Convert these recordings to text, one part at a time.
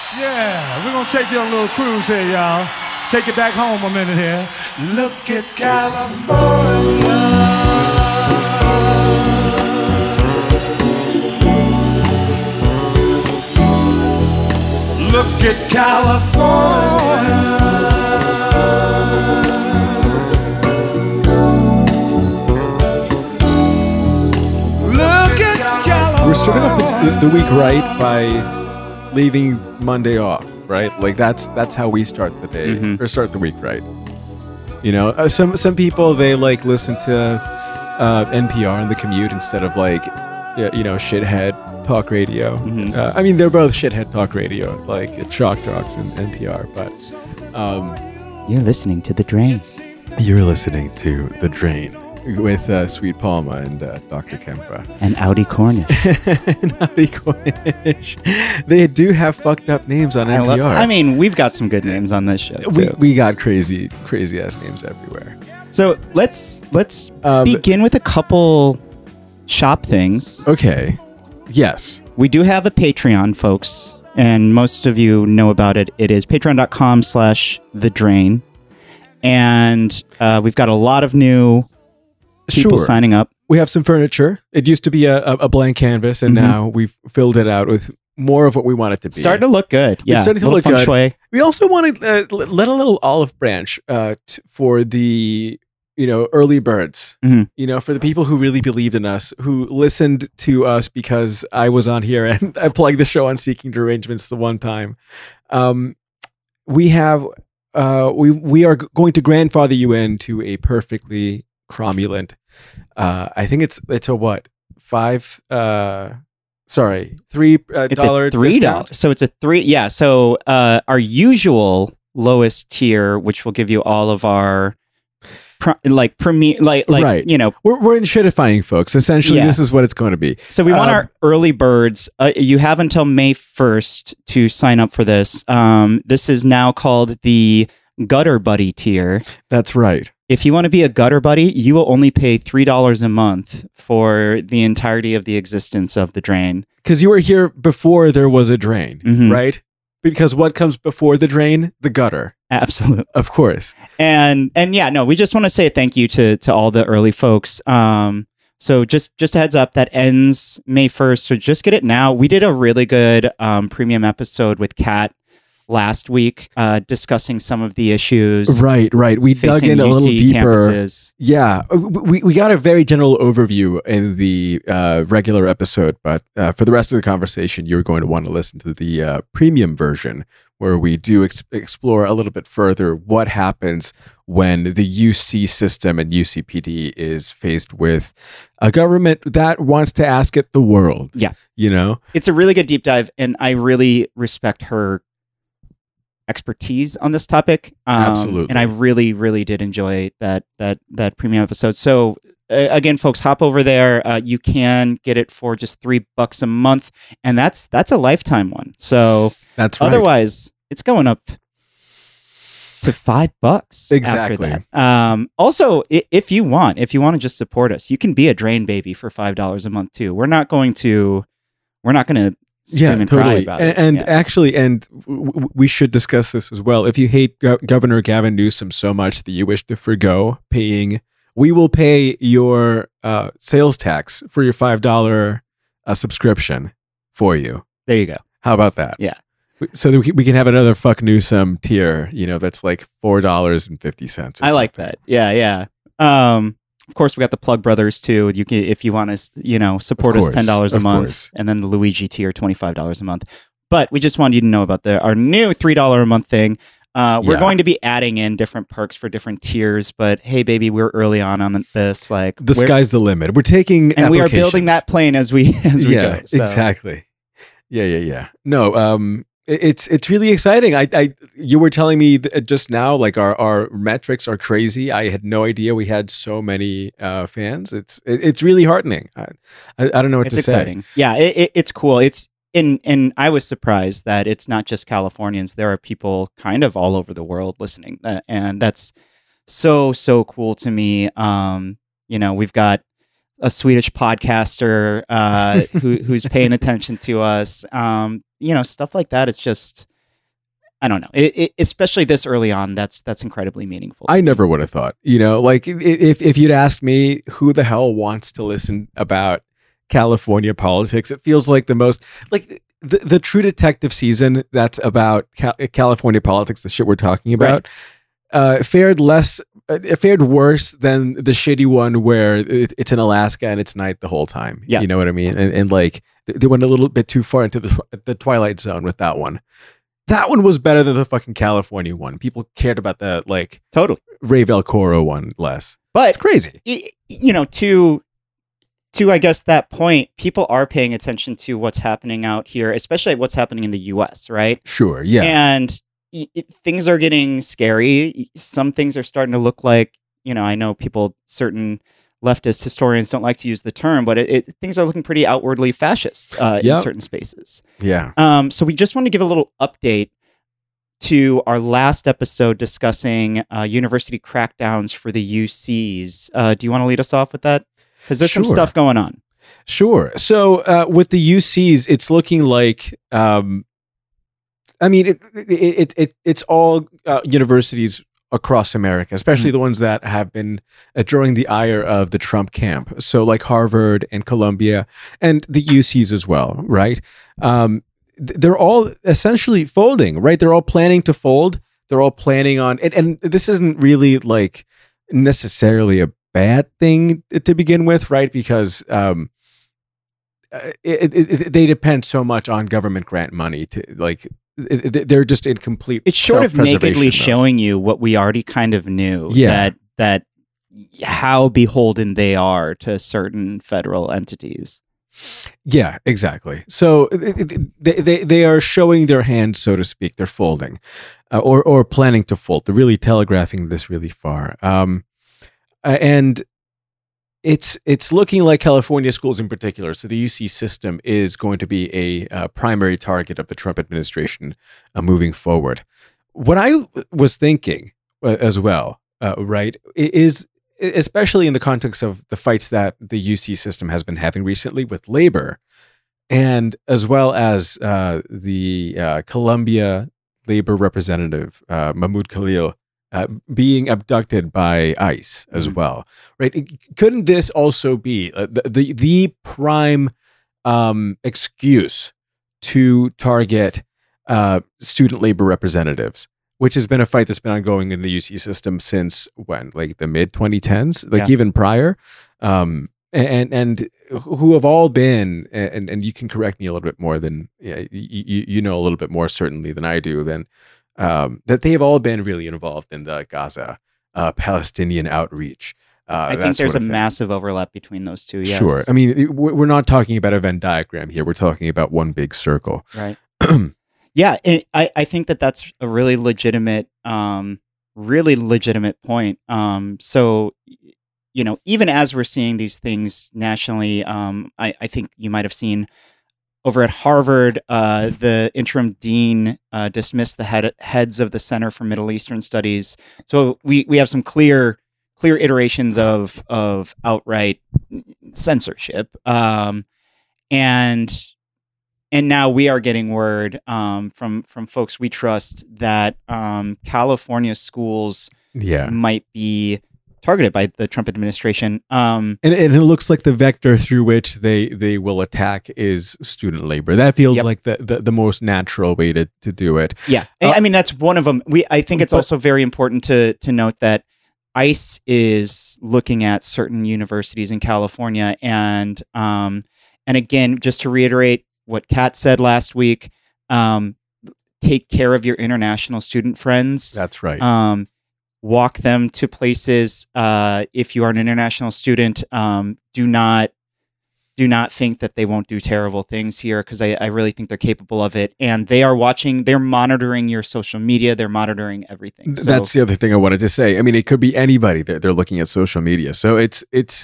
Yeah, we're gonna take you on a little cruise here, y'all. Take it back home a minute here. Look at California. Look at California. Look at California. We're starting off the week right by leaving Monday off, right? Like that's how we start the day or start the week, right? You know, some people they like listen to NPR in the commute instead of like shithead talk radio. I mean, they're both shithead talk radio, like it's Shock Jocks and NPR. But you're listening to The Drain. You're listening to The Drain with Sweet Palma and Dr. Kempa. And Audi Cornish. And Audi Cornish. They do have fucked up names on NPR. I mean, we've got some good names on this show, too. We got crazy ass names everywhere. So let's begin with a couple shop things. Okay. Yes. We do have a Patreon, folks, and most of you know about it. It is patreon.com/thedrain. And we've got a lot of new people signing up. We have some furniture. It used to be a blank canvas, and now we've filled it out with more of what we want it to be. Starting to look good. Yeah, it's starting to look feng good. Shui. We also want to let a little olive branch for the early birds. For the people who really believed in us, who listened to us because I was on here and I plugged the show on Seeking Derangements the one time. We have we are going to grandfather you into a perfectly cromulent. I think it's a what? $3 It's a $3. So it's a $3. Yeah. So our usual lowest tier, which will give you all of our premier, right. We're shittifying folks. Essentially, this is what it's going to be. So we want our early birds. You have until May 1st to sign up for this. This is now called the Gutter Buddy tier. That's right. If you want to be a gutter buddy, you will only pay $3 a month for the entirety of the existence of the drain. Because you were here before there was a drain, right? Because what comes before the drain? The gutter. Absolutely. Of course. And we just want to say thank you to all the early folks. So just a heads up, that ends May 1st. So just get it now. We did a really good premium episode with Kat last week discussing some of the issues. Right. We dug in a little deeper. Campuses. Yeah. We got a very general overview in the regular episode, but for the rest of the conversation, you're going to want to listen to the premium version, where we do explore a little bit further what happens when the UC system and UCPD is faced with a government that wants to ask it the world. Yeah. It's a really good deep dive, and I really respect her expertise on this topic. Absolutely. And I really, really did enjoy that premium episode. So again, folks, hop over there. You can get it for just $3 a month, and that's a lifetime one. So that's right. Otherwise, it's going up to $5 exactly. after that. Also, if you want to just support us, you can be a drain baby for $5 a month too. We're not going to scream and cry about it. And actually, we should discuss this as well. If you hate Governor Gavin Newsom so much that you wish to forgo paying, we will pay your sales tax for your $5 subscription for you. There you go. How about that? Yeah. So that we can have another fuck Newsom tier, that's like $4.50. I like that. Yeah. Of course, we got the Plug Brothers too. You can, if you want to, support us $10 a month, and then the Luigi tier, $25 a month. But we just wanted you to know about our new $3 a month thing. We're going to be adding in different perks for different tiers. But hey, baby, we're early on this. Like the sky's the limit. We're taking and we are building that plane as we go. So. Exactly. Yeah. No. It's really exciting. You were telling me just now, like our metrics are crazy. I had no idea we had so many fans. It's really heartening. I don't know what to say. It's exciting. Yeah, it's cool. And I was surprised that it's not just Californians. There are people kind of all over the world listening, and that's so cool to me. We've got a Swedish podcaster who's paying attention to us. Stuff like that. It's just I don't know. Especially this early on, that's incredibly meaningful. I never would have thought, like if you'd asked me who the hell wants to listen about California politics, it feels like the most like the True Detective season that's about California politics, the shit we're talking about, fared worse than the shitty one where it's in Alaska and it's night the whole time. Yeah. You know what I mean? And like they went a little bit too far into the Twilight Zone with that one. That one was better than the fucking California one. People cared about the like totally Ray Velcoro one less. But it's crazy. To I guess that point, people are paying attention to what's happening out here, especially what's happening in the U.S., right? Sure, yeah. And things are getting scary. Some things are starting to look like, I know certain leftist historians don't like to use the term, but things are looking pretty outwardly fascist in certain spaces. Yeah. So we just want to give a little update to our last episode discussing university crackdowns for the UCs. Do you want to lead us off with that? Because there's some stuff going on. Sure. So with the UCs, it's looking like, it's all universities across America, especially the ones that have been drawing the ire of the Trump camp. So like Harvard and Columbia and the UCs as well, right? They're all essentially folding, right? They're all planning to fold. They're all planning on it. And this isn't really like necessarily a bad thing to begin with, right? Because they depend so much on government grant money to like they're just in complete. It's sort of nakedly showing you what we already kind of knew. Yeah. That how beholden they are to certain federal entities. Yeah, exactly. So they are showing their hand, so to speak. They're folding, or planning to fold. They're really telegraphing this really far. And it's looking like California schools in particular, so the UC system is going to be a primary target of the Trump administration moving forward. What I was thinking as well, right, is especially in the context of the fights that the UC system has been having recently with labor, and as well as the Columbia labor representative, Mahmoud Khalil, being abducted by ICE as well, right? Couldn't this also be the prime excuse to target student labor representatives, which has been a fight that's been ongoing in the UC system since when, like the mid 2010s, like even prior, and who have all been, and you can correct me a little bit more than you know a little bit more certainly than I do, then. That they have all been really involved in the Gaza Palestinian outreach. I think there's a massive overlap between those two. Yes. Sure. I mean, we're not talking about a Venn diagram here. We're talking about one big circle. Right. Yeah. I think that's a really legitimate point. So, even as we're seeing these things nationally, I think you might have seen over at Harvard, the interim dean dismissed the heads of the Center for Middle Eastern Studies. So we have some clear iterations of outright censorship, and now we are getting word from folks we trust that California schools might be targeted by the Trump administration. And it looks like the vector through which they will attack is student labor. That feels like the most natural way to do it. Yeah. I mean, that's one of them. I think it's also very important to note that ICE is looking at certain universities in California. And again, just to reiterate what Kat said last week, take care of your international student friends. That's right. Walk them to places. If you are an international student, do not think that they won't do terrible things here, because I really think they're capable of it. And they are watching, they're monitoring your social media, they're monitoring everything. So, that's the other thing I wanted to say. I mean, it could be anybody that they're looking at social media. So it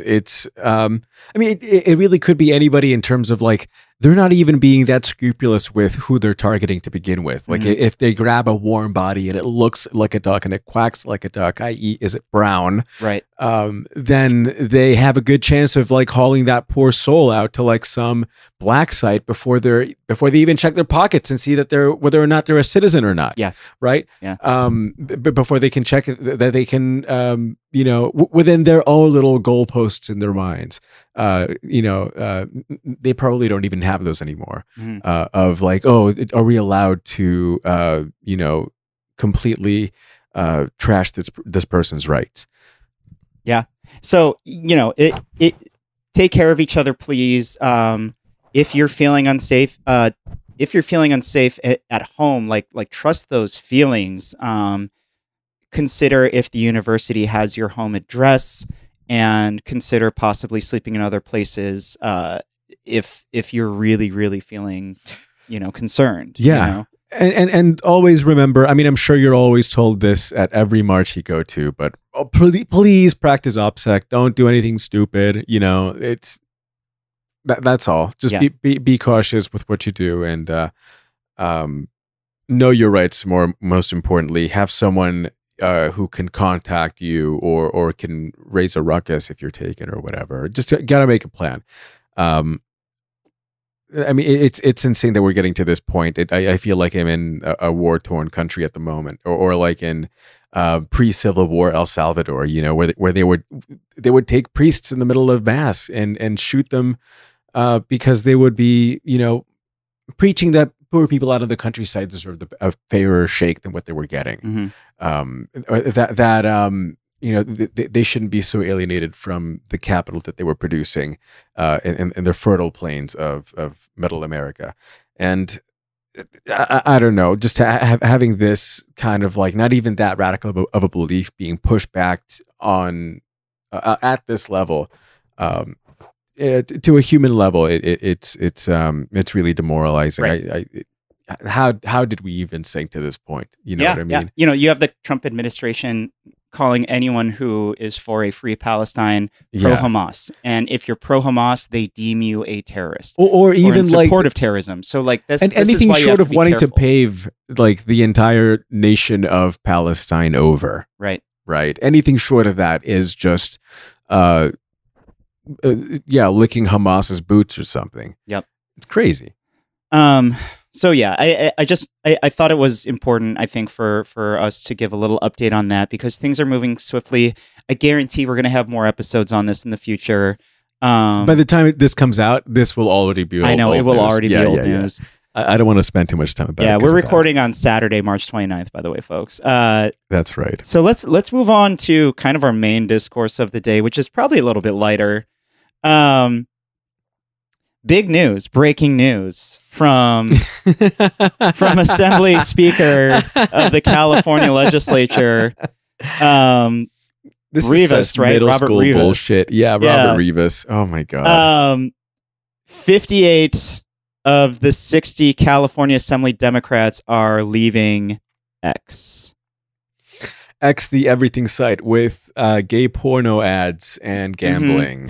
really could be anybody in terms of like, they're not even being that scrupulous with who they're targeting to begin with. Like if they grab a warm body and it looks like a duck and it quacks like a duck, i.e. is it brown? Right. then they have a good chance of like hauling that poor soul out to like some black site before they even check their pockets and see that whether or not they're a citizen or not. Yeah. Right. Yeah. Before they can check that they can, within their own little goalposts in their minds, they probably don't even have those anymore. Mm-hmm. Of like, oh, are we allowed to, completely trash this person's rights? Yeah. So, it take care of each other, please. If you're feeling unsafe, at home, like trust those feelings. Consider if the university has your home address, and consider possibly sleeping in other places. If you're really, really feeling, concerned. Yeah. And always remember, I mean, I'm sure you're always told this at every march you go to, but please practice OPSEC. Don't do anything stupid. It's that's all. Just be cautious with what you do, and know your rights. Most importantly, have someone who can contact you or can raise a ruckus if you're taken or whatever. Just gotta make a plan. I mean, it's insane that we're getting to this point. I feel like I'm in a war-torn country at the moment, or like in pre-Civil War El Salvador, where they would take priests in the middle of mass and shoot them because they would be, preaching that poor people out of the countryside deserved a fairer shake than what they were getting. Mm-hmm. They shouldn't be so alienated from the capital that they were producing in the fertile plains of Middle America. And I don't know, just having this kind of like not even that radical of a belief being pushed back on at this level, to a human level, it's really demoralizing. Right. How did we even sink to this point? You know what I mean? Yeah. You have the Trump administration calling anyone who is for a free Palestine pro-Hamas, and if you're pro-Hamas, they deem you a terrorist, or even in support of terrorism. So like this, and this anything is why short of wanting careful. To pave like the entire nation of Palestine over, right? Anything short of that is just, licking Hamas's boots or something. Yep, it's crazy. So yeah, I thought it was important, I think, for us to give a little update on that, because things are moving swiftly. I guarantee we're going to have more episodes on this in the future. By the time this comes out, this will already be old, I know, it will already be old news. I don't want to spend too much time about it. Yeah, we're recording on Saturday, March 29th, by the way, folks. That's right. So let's move on to kind of our main discourse of the day, which is probably a little bit lighter. Big news, breaking news from Assembly Speaker of the California Legislature, this Rivas, is such right? middle Robert school Rivas. bullshit. Yeah, Robert Rivas. Oh my god. 58 of the 60 California Assembly Democrats are leaving X, the everything site with gay porno ads and gambling.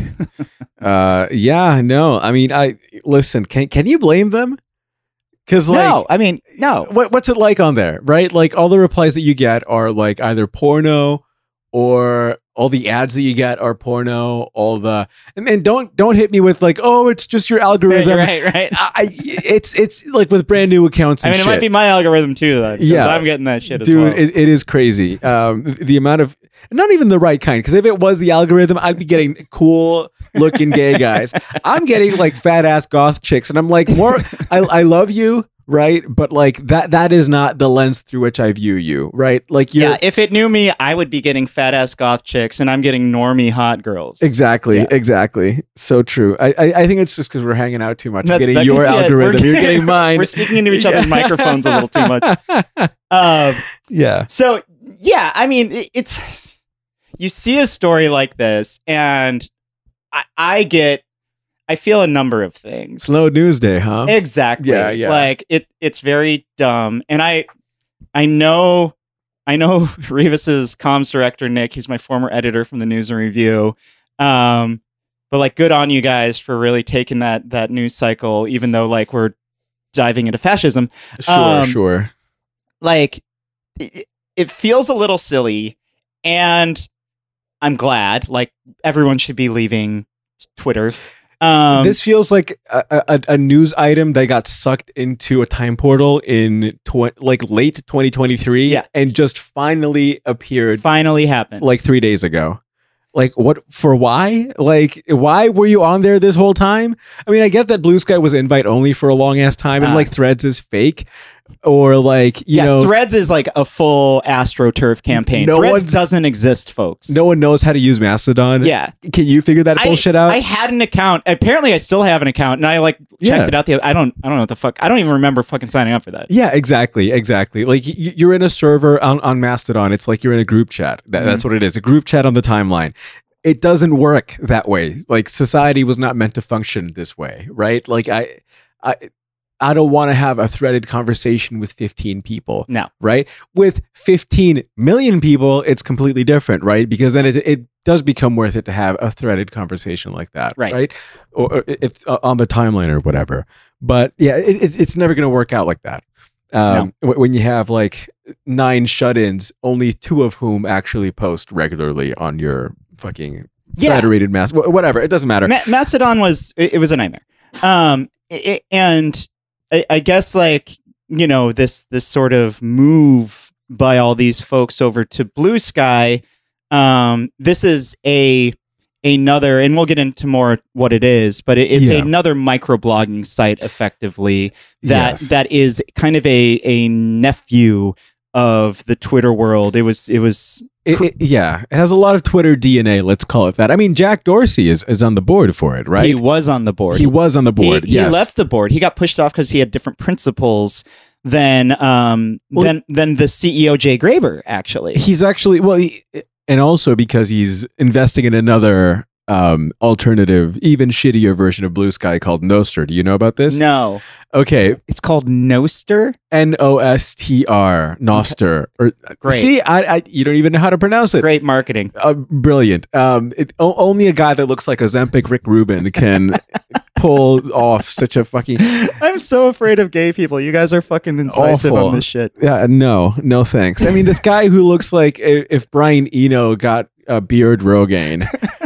No, I mean, listen. Can you blame them? Because no. What's it like on there, right? Like all the replies that you get are like either porno, or all the ads that you get are porno. And don't hit me with like, oh, it's just your algorithm. Right. It's like with brand new accounts. And it might be my algorithm too, though. Yeah, I'm getting that shit as well. Dude, it is crazy. The amount of, not even the right kind, because if it was the algorithm, I'd be getting cool looking gay guys. I'm getting like fat ass goth chicks, and I'm like, I love you, right? But like that is not the lens through which I view you, right? Like if it knew me, I would be getting fat ass goth chicks, and I'm getting normie hot girls. Exactly. So true. I think it's just because we're hanging out too much. I'm getting your algorithm, you're getting mine. We're speaking into each other's microphones a little too much. Yeah. So yeah, I mean, it's, you see a story like this, and I feel a number of things. Slow news day, huh? Exactly. Yeah. Like it's very dumb, and I know Rivas's comms director Nick. He's my former editor from the News and Review. But like, good on you guys for really taking that news cycle, even though like we're diving into fascism. Sure. Like it feels a little silly, and I'm glad. Like, everyone should be leaving Twitter. This feels like a news item that got sucked into a time portal in late 2023 and just finally appeared. Finally happened. Like 3 days ago. Like, what, for why? Like, why were you on there this whole time? I mean, I get that Blue Sky was invite only for a long ass time and like Threads is fake. Or like, you know, Threads is like a full AstroTurf campaign. Threads doesn't exist, folks. No one knows how to use Mastodon. Yeah. Can you figure that bullshit out? I had an account. Apparently I still have an account, and I like checked it out I don't know what the fuck. I don't even remember fucking signing up for that. Yeah, exactly. Like you're in a server on Mastodon. It's like you're in a group chat. That's what it is. A group chat on the timeline. It doesn't work that way. Like, society was not meant to function this way, right? Like I don't want to have a threaded conversation with 15 people. No. Right? With 15 million people, it's completely different, right? Because then it does become worth it to have a threaded conversation like that. Right? Or if on the timeline or whatever. But yeah, it's never going to work out like that. When you have like 9 shut-ins, only 2 of whom actually post regularly on your fucking federated whatever. It doesn't matter. Mastodon was a nightmare. And I guess, like, you know, this sort of move by all these folks over to Blue Sky, this is another, and we'll get into more what it is, but it's another microblogging site, effectively, that is kind of a nephew of the Twitter world. It has a lot of Twitter DNA, let's call it that. I mean, Jack Dorsey is on the board for it, right? He was on the board. He left the board. He got pushed off because he had different principles than the CEO Jay Graber, actually. He's actually, and also because he's investing in another alternative, even shittier version of Blue Sky called Nostr. Do you know about this? No. Okay. It's called Nostr? Nostr. Nostr. Great. See, you don't even know how to pronounce it. Great marketing. Brilliant. Only a guy that looks like a Ozempic Rick Rubin can pull off such a fucking... I'm so afraid of gay people. You guys are fucking incisive on this shit. Yeah, no thanks. I mean, this guy who looks like if Brian Eno got a beard Rogaine...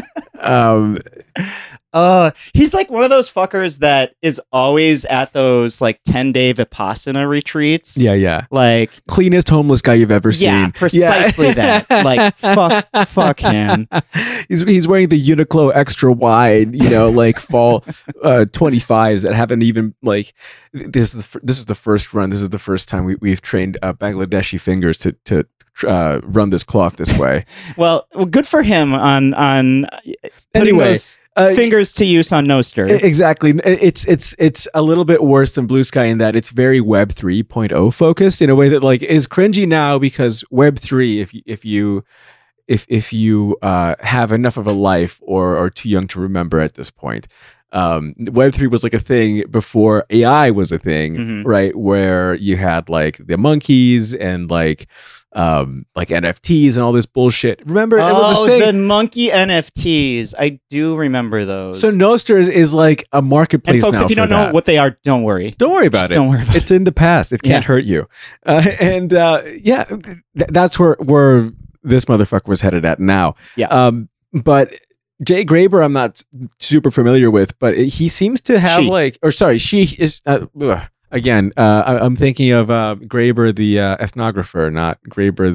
he's like one of those fuckers that is always at those like 10-day Vipassana retreats. Yeah. Like, cleanest homeless guy you've ever seen. Yeah, precisely that. Like, fuck him. He's wearing the Uniqlo extra wide, like fall 25s that haven't even like this is the first run. This is the first time we've trained Bangladeshi fingers to run this cloth this way. well, good for him on anyway those fingers to use on Nostr. Exactly. It's a little bit worse than Blue Sky in that it's very Web 3.0 focused in a way that like is cringy now, because Web 3, if you have enough of a life or are too young to remember at this point, Web 3 was like a thing before AI was a thing, right? Where you had like the monkeys and like NFTs and all this bullshit. Remember, it was a thing. The monkey NFTs. I do remember those. So Nostr is like a marketplace. And folks, now if you don't know what they are, don't worry. Don't worry about it. Don't worry about it's in the past. It can't hurt you. That's where this motherfucker was headed at now. Yeah. But Jay Graber, I'm not super familiar with, but he seems to have she is. Again, I'm thinking of Graber, the ethnographer, not Graber,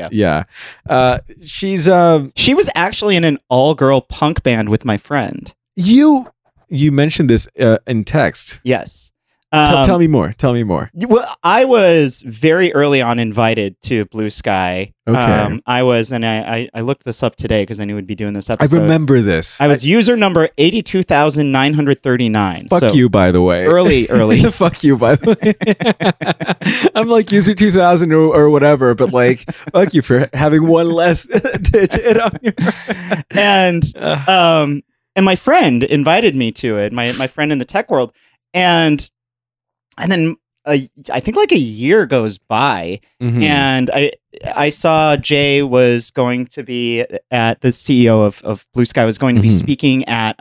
she was actually in an all-girl punk band with my friend. You mentioned this in text. Yes. Tell me more. Well, I was very early on invited to Blue Sky. Okay. I was, and I looked this up today because I knew we'd be doing this episode. I remember this. I was user number 82,939. Fuck you, by the way. Early. Fuck you, by the way. I'm like user 2000 or whatever, but like, fuck you for having one less digit on your... And my friend invited me to it, my friend in the tech world. And then I think like a year goes by, and I saw Jay was going to be at the CEO of Blue Sky was going to be speaking at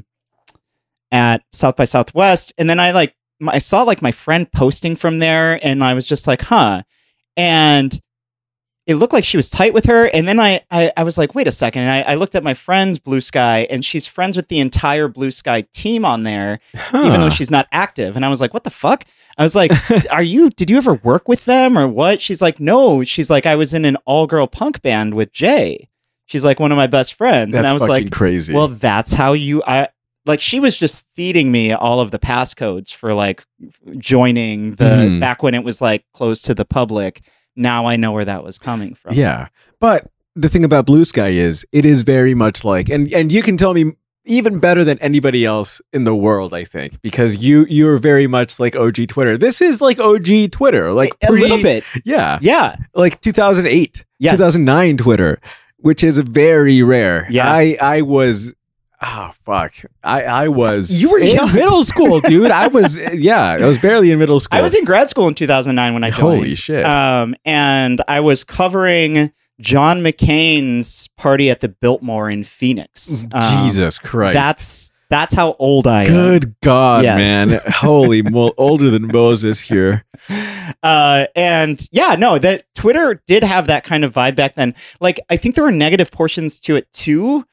South by Southwest, and then I saw like my friend posting from there, and I was just like, huh. And it looked like she was tight with her. And then I was like, wait a second. And I looked at my friend's Blue Sky, and she's friends with the entire Blue Sky team on there, even though she's not active. And I was like, what the fuck? I was like, did you ever work with them or what? She's like, no. She's like, I was in an all-girl punk band with Jay. She's like one of my best friends. That's and I was fucking like, crazy. Well, that's how she was just feeding me all of the passcodes for like joining the back when it was like closed to the public. Now I know where that was coming from. Yeah. But the thing about Blue Sky is it is very much like, and you can tell me even better than anybody else in the world, I think, because you're very much like OG Twitter. This is like OG Twitter, like a little bit. Yeah. Yeah. Like 2008, yes. 2009 Twitter, which is very rare. Yeah. I was... Oh, fuck. I was... You were in young. middle school, dude. I was barely in middle school. I was in grad school in 2009 when I joined. Holy shit. And I was covering John McCain's party at the Biltmore in Phoenix. Jesus Christ. That's how old I am. Good God, Yes. man. Holy older than Moses here. And yeah, no, that Twitter did have that kind of vibe back then. Like, I think there were negative portions to it too.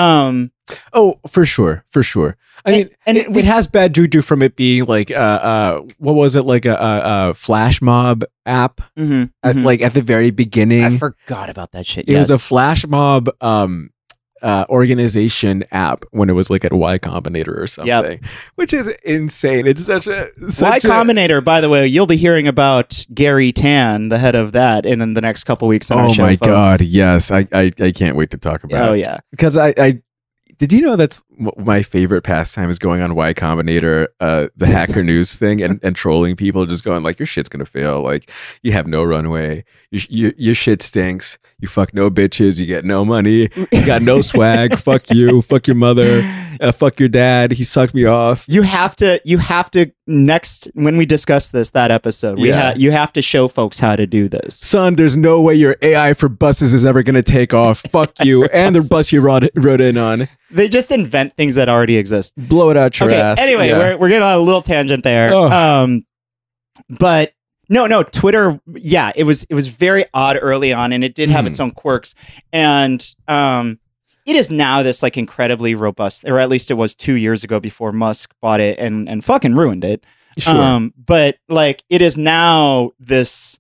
Oh, for sure. I mean, it has bad juju from it being like, what was it, like a flash mob app? Like at the very beginning. I forgot about that shit. It was a flash mob organization app when it was like at Y Combinator or something, which is insane. It's such Y Combinator, by the way, you'll be hearing about Gary Tan, the head of that, in the next couple weeks on our show. Oh my folks. God, yes. I can't wait to talk about it. Oh yeah. Because I did you know that's my favorite pastime is going on Y Combinator, the Hacker News thing, and trolling people, just going like, your shit's gonna fail, like you have no runway, your shit stinks, you fuck no bitches, you get no money, you got no swag, fuck you, fuck your mother, fuck your dad, he sucked me off. You have to next when we discuss that episode, you have to show folks how to do this. Son, there's no way your AI for buses is ever gonna take off. Fuck you and the bus you wrote in on. They just invent things that already exist. Blow it out your ass. Anyway, we're getting on a little tangent there. Oh. But no, Twitter, yeah, it was very odd early on, and it did have its own quirks. And it is now this like incredibly robust, or at least it was 2 years ago before Musk bought it and fucking ruined it. Sure. But like it is now this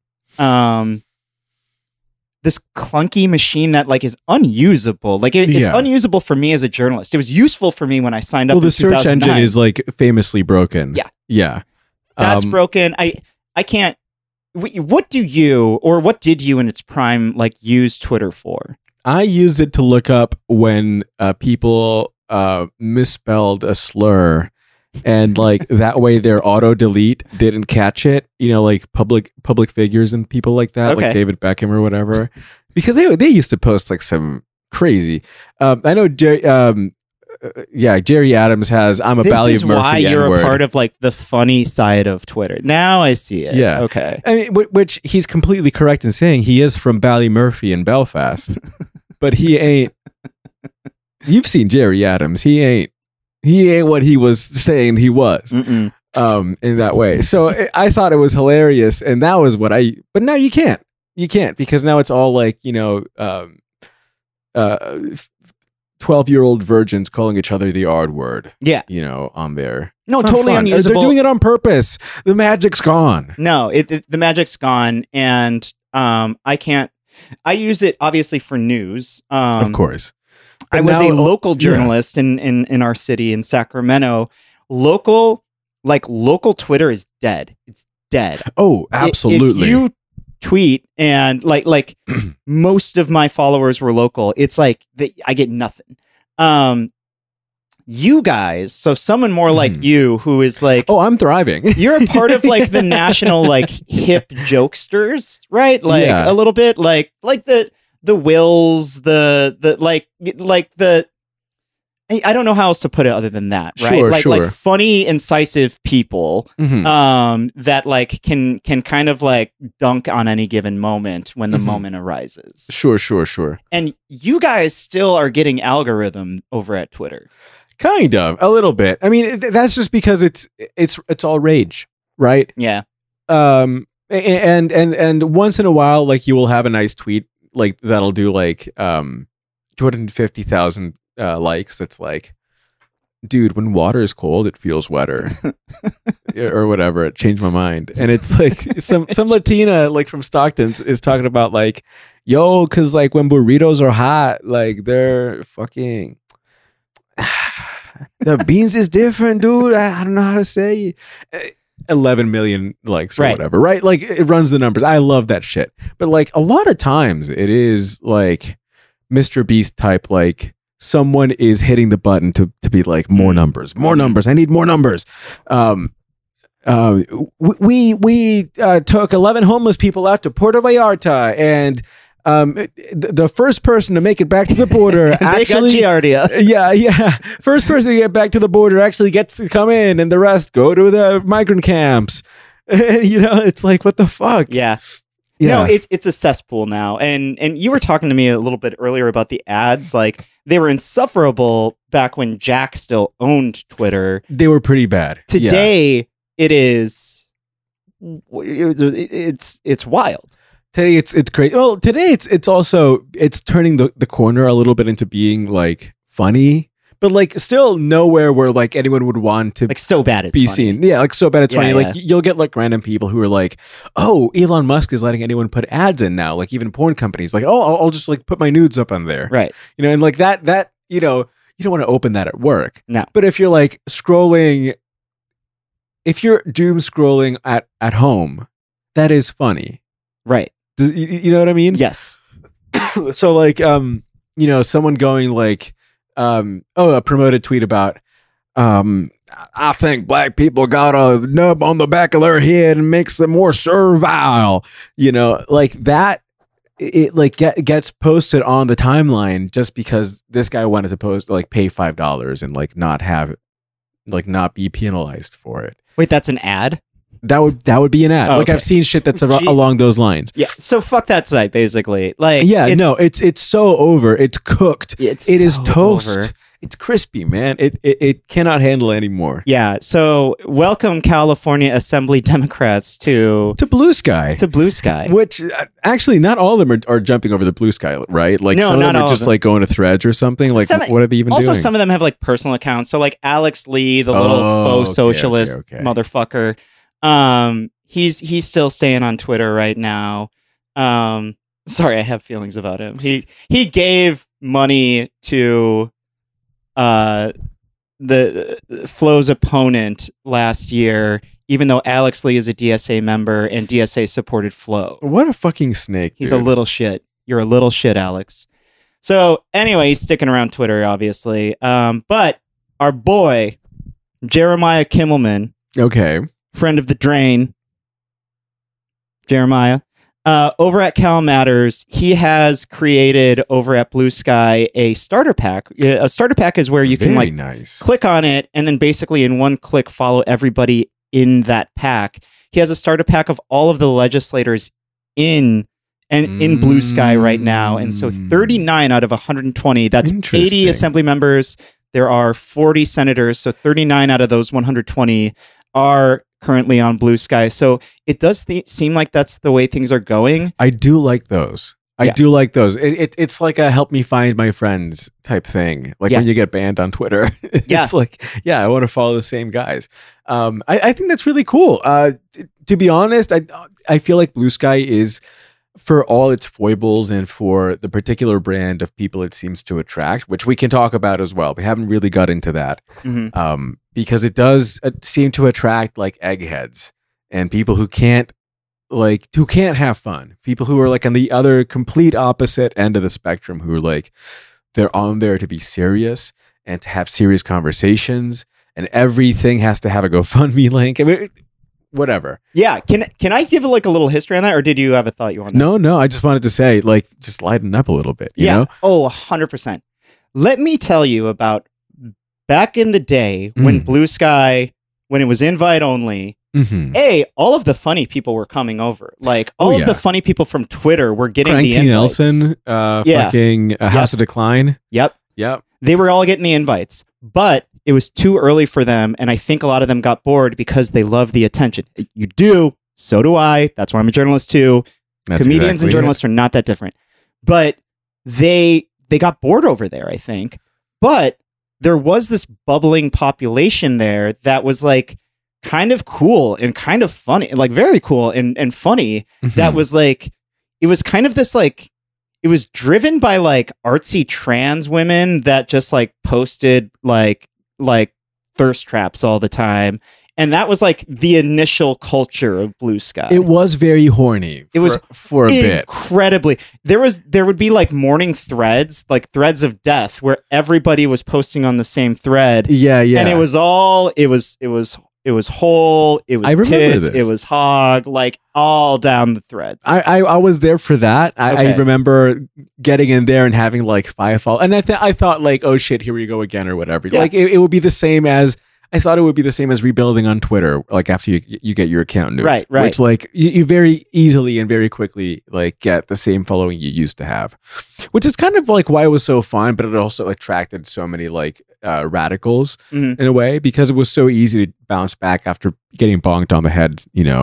this clunky machine that like is unusable. Like it's unusable for me as a journalist. It was useful for me when I signed up. Well, the search engine is like famously broken. Yeah. That's broken. I can't. What did you in its prime like use Twitter for? I used it to look up when people misspelled a slur, and like that way their auto delete didn't catch it. You know, like public figures and people like that, like David Beckham or whatever, because they used to post like some crazy. I know Jerry Adams has. I'm a Bally of Murphy. This is why you're N-word. A part of like the funny side of Twitter. Now I see it. Yeah. Okay. I mean, which he's completely correct in saying. He is from Ballymurphy in Belfast, but he ain't. You've seen Jerry Adams. He ain't what he was saying he was. In that way. So I thought it was hilarious, and that was what but now you can't because now it's all like, 12-year-old virgins calling each other the R word. Yeah. On there. No, it's totally unusable. They're doing it on purpose. The magic's gone. No, the magic's gone, and I use it obviously for news. Of course. I was a local journalist in our city in Sacramento. Local Twitter is dead. It's dead. Oh, absolutely. If you tweet and like most of my followers were local, it's like I get nothing. You guys, so someone more like you who is like, oh, I'm thriving. You're a part of like the national like hip jokesters, right? Like a little bit like the Wills, I don't know how else to put it other than that, right? Like funny, incisive people that like can kind of like dunk on any given moment when the moment arises. Sure. And you guys still are getting algorithm over at Twitter. Kind of, a little bit. I mean, that's just because it's all rage, right? Yeah. And once in a while, like you will have a nice tweet like that'll do like 250,000 likes. That's like, dude, when water is cold, it feels wetter, or whatever. It changed my mind, and it's like some Latina like from Stockton is talking about like, yo, because like when burritos are hot, like they're fucking. The beans is different, dude. I don't know how to say it. 11 million likes or whatever, right? Like it runs the numbers. I love that shit. But like a lot of times it is like Mr. Beast type, like someone is hitting the button to be like more numbers. I need more numbers. We took 11 homeless people out to Puerto Vallarta, and the first person to make it back to the border actually got Giardia. Yeah. First person to get back to the border actually gets to come in, and the rest go to the migrant camps. You know, it's like, what the fuck? Yeah. No, it's a cesspool now. And you were talking to me a little bit earlier about the ads. Like they were insufferable back when Jack still owned Twitter. They were pretty bad. Today it's wild. Today it's great. Well, today it's also turning the corner a little bit into being like funny, but like still nowhere where like anyone would want to like so bad it's be funny. Seen. Yeah, like so bad it's funny. Yeah. Like you'll get like random people who are like, oh, Elon Musk is letting anyone put ads in now. Like even porn companies, like, oh, I'll just like put my nudes up on there, right? You know, and like that you know, you don't want to open that at work. No, but if you're like scrolling, if you're doom scrolling at home, that is funny, right? You know what I mean? Yes. So like, you know, someone going like, a promoted tweet about, I think black people got a nub on the back of their head and makes them more servile. You know, like that. It like gets posted on the timeline just because this guy wanted to post like pay $5 and like not be penalized for it. Wait, that's an ad? That would be an ad. Like I've seen shit that's along those lines. Yeah. So fuck that site, basically. Like it's so over. It's cooked. It is so toast. over. It's crispy, man. It cannot handle anymore. Yeah. So welcome California Assembly Democrats to Blue Sky. To Blue Sky. Which actually not all of them are jumping over the Blue Sky, right? Like no, some of them are just like going to Threads or something. Like what are they even doing? Also, some of them have like personal accounts. So like Alex Lee, the little faux socialist motherfucker. He's still staying on Twitter right now. Sorry, I have feelings about him. He gave money to the Flo's opponent last year, even though Alex Lee is a DSA member and DSA supported Flo. What a fucking snake. He's a little shit. You're a little shit, Alex. So anyway, he's sticking around Twitter, obviously. But our boy, Jeremiah Kimmelman. Okay. Friend of the drain, Jeremiah, over at Cal Matters, he has created over at Blue Sky a starter pack. A starter pack is where you can click on it and then basically in one click follow everybody in that pack. He has a starter pack of all of the legislators in Blue Sky right now, and so 39 out of 120. That's 80 assembly members. There are 40 senators, so 39 out of those 120 are currently on Blue Sky. So it does seem like that's the way things are going. I do like those. It's like a help me find my friends type thing. Like when you get banned on Twitter, it's like, I want to follow the same guys. I think that's really cool. To be honest, I feel like Blue Sky is, for all its foibles and for the particular brand of people it seems to attract, which we can talk about as well. We haven't really got into that. Mm-hmm. Because it does seem to attract like eggheads and people who can't have fun. People who are like on the other complete opposite end of the spectrum, who are like, they're on there to be serious and to have serious conversations, and everything has to have a GoFundMe link. I mean, whatever. Yeah. Can I give like a little history on that, or did you have a thought you wanted? No. I just wanted to say, like, just lighten up a little bit. You know? Oh, 100%. Let me tell you about back in the day when Blue Sky, when it was invite only. Mm-hmm. All of the funny people were coming over. Like all of the funny people from Twitter were getting Cranky the invites. Nelson, fucking House of Decline. Yep. They were all getting the invites, but it was too early for them, and I think a lot of them got bored because they love the attention. You do So do I. That's why I'm a journalist too. Comedians and journalists are not that different. But they got bored over there, I think. But there was this bubbling population there that was like kind of cool and kind of funny, like very cool and funny. That was like, it was kind of this like, it was driven by like artsy trans women that just like posted like thirst traps all the time. And that was like the initial culture of Blue Sky. It was very horny. It was for a bit. Incredibly. There would be like morning threads, like threads of death, where everybody was posting on the same thread. Yeah. And it was whole, it was tits, it was hog, like all down the threads. I was there for that. I remember getting in there and having like 5 followers. And I thought like, oh shit, here we go again or whatever. Yeah. Like it would be the same as, I thought it would be the same as rebuilding on Twitter, like after you get your account nuked. Right. Which like you very easily and very quickly like get the same following you used to have, which is kind of like why it was so fun, but it also attracted so many like radicals in a way, because it was so easy to bounce back after getting bonked on the head,